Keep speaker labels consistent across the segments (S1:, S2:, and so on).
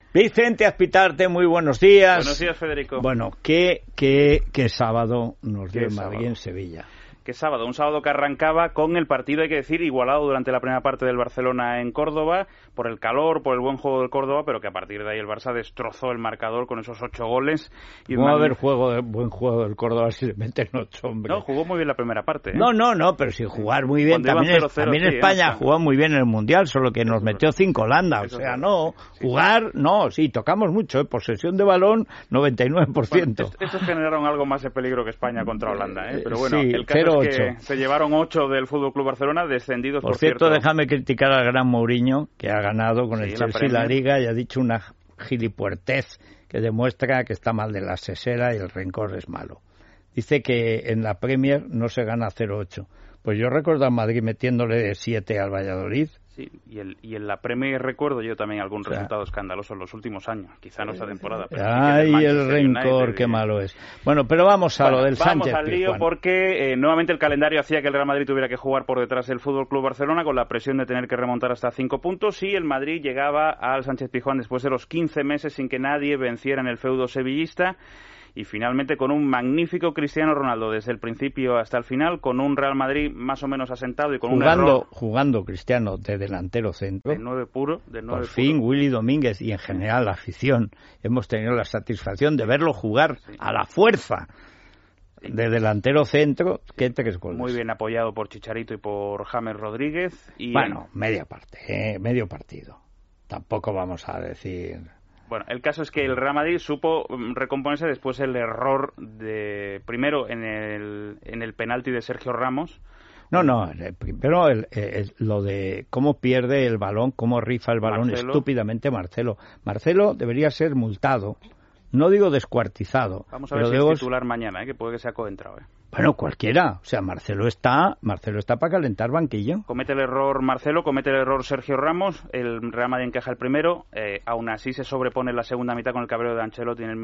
S1: Vicente Azpitarte, muy buenos días.
S2: Buenos días, Federico.
S1: Bueno, ¿qué sábado nos dio Madrid en Sevilla?
S2: ¿Qué sábado? Un sábado que arrancaba con el partido, hay que decir, igualado durante la primera parte del Barcelona en Córdoba, por el calor, por el buen juego del Córdoba, pero que a partir de ahí el Barça destrozó el marcador con esos 8 goles. Y
S1: ¿Cómo va a haber buen juego del Córdoba si le meten 8, hombre?
S2: No, jugó muy bien la primera parte, ¿eh?
S1: No, pero sin jugar muy bien. También España jugó muy bien en el Mundial, solo que nos metió 5 Holanda. O sea, jugar, sí, tocamos mucho, posesión de balón, 99%.
S2: Bueno, estos generaron algo más de peligro que España contra Holanda, ¿eh? Pero bueno,
S1: sí,
S2: el caso es que se llevaron 8 del Fútbol Club Barcelona, descendidos, por cierto.
S1: Déjame criticar al gran Mourinho, que ha ganado con el Chelsea la Liga y ha dicho una gilipuertez que demuestra que está mal de la sesera y el rencor es malo. Dice que en la Premier no se gana 0-8. Pues yo recuerdo a Madrid metiéndole 7 al Valladolid.
S2: Sí, y en la Premier recuerdo yo también algún resultado escandaloso en los últimos años. Quizá no esta temporada. Pero
S1: el rencor, qué malo es. Bueno, pero vamos a lo del Sánchez.
S2: Vamos al lío porque nuevamente el calendario hacía que el Real Madrid tuviera que jugar por detrás del Fútbol Club Barcelona con la presión de tener que remontar hasta 5 puntos, y el Madrid llegaba al Sánchez-Pizjuán después de los 15 meses sin que nadie venciera en el feudo sevillista. Y finalmente con un magnífico Cristiano Ronaldo desde el principio hasta el final, con un Real Madrid más o menos asentado y con un error.
S1: Jugando Cristiano de delantero centro.
S2: De 9 puro.
S1: Por fin, Willy Domínguez y en general la afición hemos tenido la satisfacción de verlo jugar a la fuerza de delantero centro. ¿Qué 3 goles?
S2: Muy bien apoyado por Chicharito y por James Rodríguez.
S1: Bueno, medio partido. Tampoco vamos a decir...
S2: Bueno, el caso es que el Real Madrid supo recomponerse después el error primero en el penalti de Sergio Ramos.
S1: Primero lo de cómo pierde el balón, cómo rifa el balón estúpidamente Marcelo. Marcelo debería ser multado, no digo descuartizado.
S2: Vamos a ver si es titular mañana, que puede que sea coentrado.
S1: Bueno, cualquiera. O sea, Marcelo está para calentar banquillo.
S2: Comete el error Marcelo, comete el error Sergio Ramos, el Real Madrid encaja el primero, aún así se sobrepone en la segunda mitad con el cabreo de Ancelotti en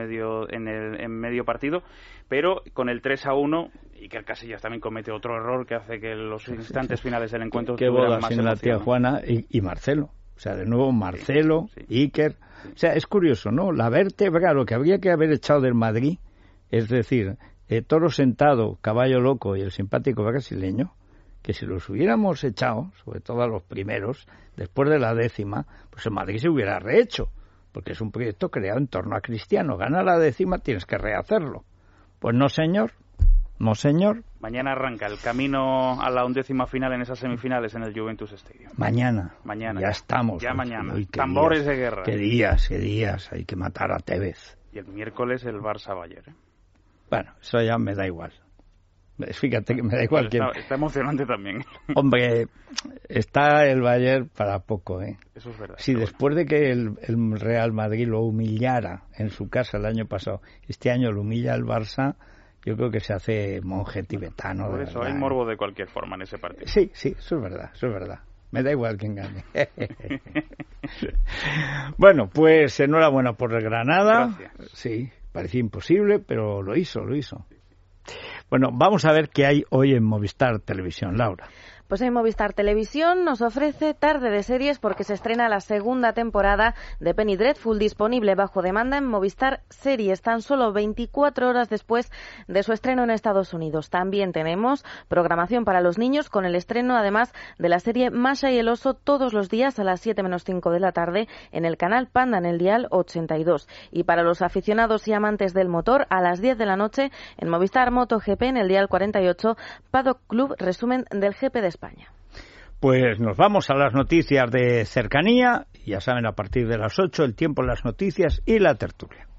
S2: medio partido, pero con el 3-1, Iker Casillas también comete otro error que hace que los instantes finales del encuentro tuvieran más emoción.
S1: La tía Juana y Marcelo. O sea, de nuevo Marcelo, Iker. O sea, es curioso, ¿no? La vértebra, lo que habría que haber echado del Madrid, es decir... Toro Sentado, Caballo Loco y el simpático brasileño, que si los hubiéramos echado, sobre todo a los primeros, después de la 10ª, pues el Madrid se hubiera rehecho, porque es un proyecto creado en torno a Cristiano. Gana la 10ª, tienes que rehacerlo. Pues no, señor.
S2: Mañana arranca el camino a la 11ª final en esas semifinales en el Juventus Stadium.
S1: Mañana.
S2: Ya
S1: estamos.
S2: Ya mañana. Tambores de guerra.
S1: Qué días. Hay que matar a Tevez.
S2: Y el miércoles el Barça-Bayern.
S1: Bueno, eso ya me da igual. Fíjate que me da igual.
S2: Está emocionante también.
S1: Hombre, está el Bayern para poco, ¿eh?
S2: Eso es verdad.
S1: Si después de que el Real Madrid lo humillara en su casa el año pasado, este año lo humilla el Barça, yo creo que se hace monje tibetano.
S2: Por eso hay morbo de cualquier forma en ese partido.
S1: Sí, eso es verdad. Me da igual quién gane. Bueno, pues enhorabuena por el Granada.
S2: Gracias.
S1: Sí. Parecía imposible, pero lo hizo. Bueno, vamos a ver qué hay hoy en Movistar Televisión, Laura.
S3: Pues hoy Movistar Televisión nos ofrece Tarde de Series porque se estrena la segunda temporada de Penny Dreadful, disponible bajo demanda en Movistar Series, tan solo 24 horas después de su estreno en Estados Unidos. También tenemos programación para los niños con el estreno, además, de la serie Masha y el oso todos los días a las 7:05 de la tarde en el canal Panda en el dial 82. Y para los aficionados y amantes del motor, a las 10 de la noche en Movistar MotoGP en el dial 48, Paddock Club, resumen del GP de España.
S1: Pues nos vamos a las noticias de cercanía. Ya saben, a partir de las 8, el tiempo, las noticias y la tertulia.